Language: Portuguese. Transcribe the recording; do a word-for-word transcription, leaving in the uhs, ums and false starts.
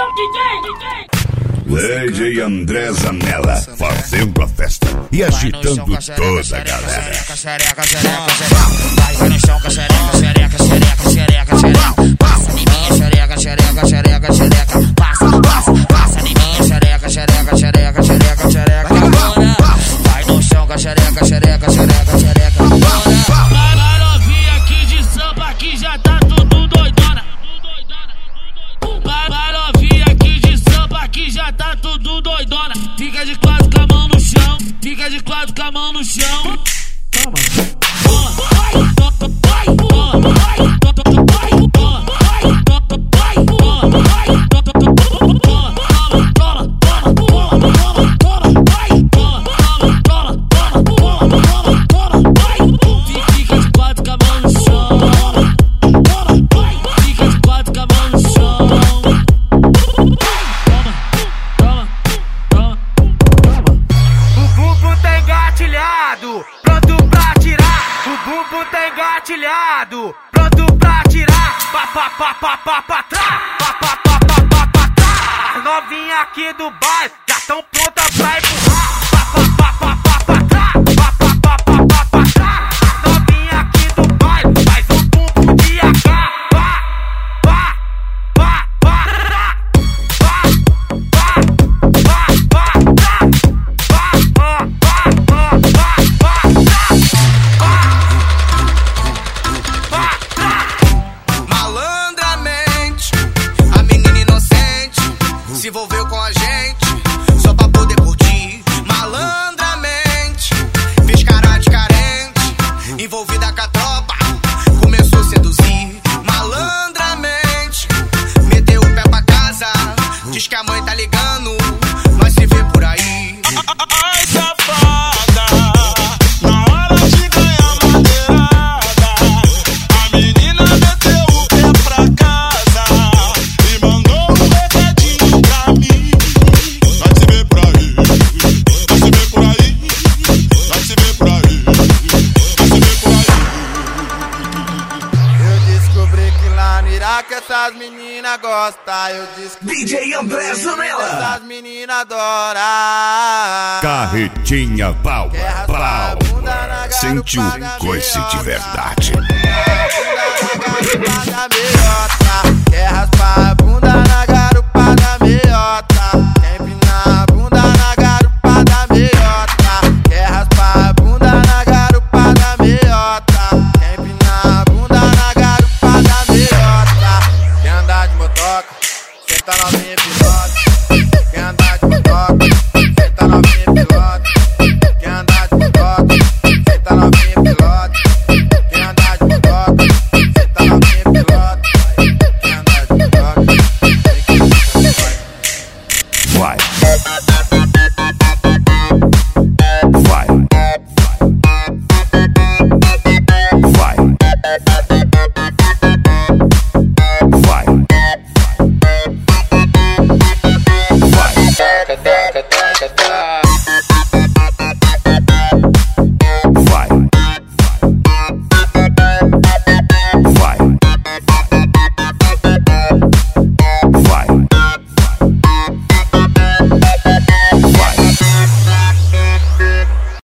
D J André Zanella fazendo a festa e agitando toda a galera. Vai no chão com a xereca, xereca, xereca, xereca, xereca. Passa em mim, xereca, xereca, xereca, xereca. Passa, passa, passa em mim, xereca, xereca, xereca, xereca, xereca. Vai no chão com a xereca, xereca, xereca, xereca. Vai novinha aqui de samba que já tá tudo doidona. Vai, vai novinha aqui de samba que já tá tudo doidona. Fica de quatro com a mão no chão, fica de quatro com a mão no chão. Toma, pronto pra tirar. O bumbum tá engatilhado, pronto pra tirar. Pa pa pa pa pa pa trás, pa pa pa pa pa pa trás. As novinhas aqui do bairro já tão prontas pra empurrar. Pa pa pa pa pa pa trás, pa pa pa pa pa pa trás. As novinhas aqui do bairro faz um bumbum de A K. Pa pa pa pa trás, pa pa pa pa trás, pa pa se envolveu com a gente só pra poder curtir. Malandramente fez cara de carente, envolvida com a tropa, começou a seduzir. Malandramente meteu o pé pra casa, diz que a mãe tá ligando, nós se vê por aí. Ai, safada, na hora de ganhar madeirada, a menina meteu o pé pra casa e mandou um recadinho pra mim. Nós se vê por aí, nós se vê por aí, nós se vê por aí, nós se vê por aí. Eu descobri que lá no Iraque essas meninas gostam. Eu descobri D J André Zanella. essas meninas adoram. Carretinha pau a pau. Sente um coice de verdade. Quer raspar a bunda na garupa da meiota. Quer empinar a bunda na garupa da meiota. Quer raspar a bunda na garupa da meiota. Quer empinar a bunda na garupa da meiota. Quer andar de motoca, senta novinha pilota.